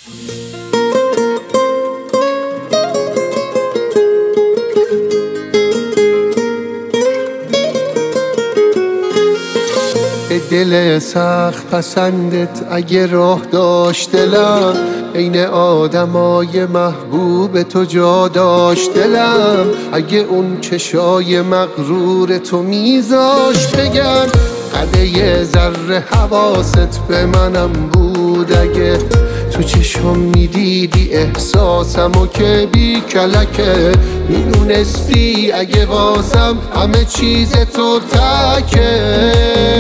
دل سخت پسندت اگه راه داشت دلم، عین آدمای محبوب تو جا داشت دلم. اگه اون چشای مغرور تو میذاشت بگم، قده یه ذره حواست به منم بود. اگه تو چشم میدیدی احساسمو که بی کلکه، میدونستی اگه واسم همه چیز تو تکه.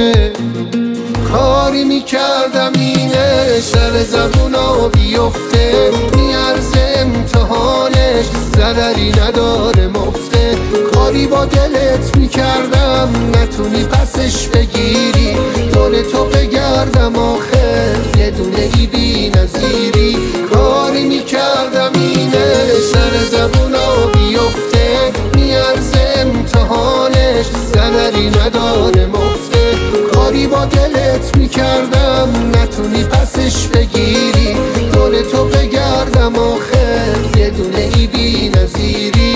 کاری میکردم اینه سر زبونا بیفته، میارزه امتحانش ضرری نداره مفته. کاری با دلت میکردم نتونی پسش بگیری، دور تو بگردم آخر یه دونه ای بی نظیری. کاری میکردم اینه سر زبونا بیفته، میارزه امتحانش ضرری نداره مفته. کاری با دلت میکردم نتونی پسش بگیری، دور تو بگردم آخر یه دونه ای بی نظیری.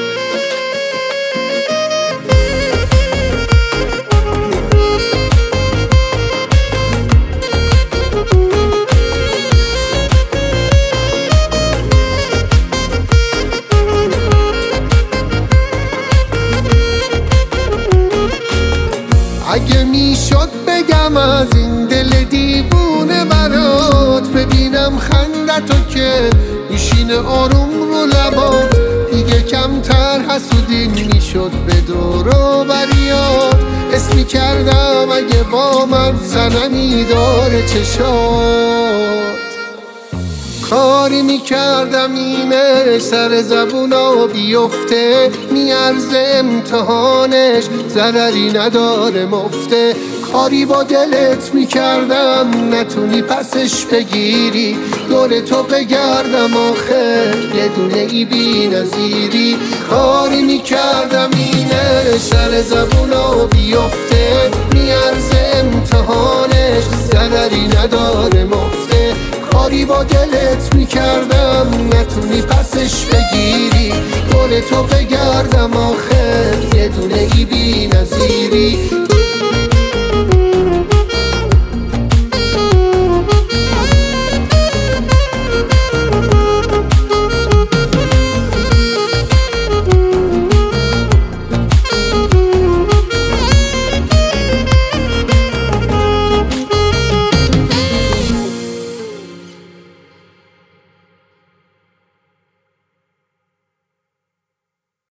اگه میشد بگم از این دل دیوونه برات، ببینم خندتو که میشینه آروم رو لبات. دیگه کمتر حسودی میشد به دور و بریات، اسمی کردم اگه با من صنمی داره چشات. کاری میکردم اینه سر زبونا بیفته، میارزه امتحانش ضرری نداره مفته. کاری با دلت میکردم نتونی پسش بگیری، دور تو بگردم آخر یه دونه ای بی نظیری. کاری میکردم اینه سر زبونا بیفته، میارزه امتحانش ضرری نداره مفته. کاری با دلت میکردم نتونی پسش بگیری، دور تو بگردم آخر یه دونه ای بی نظیری.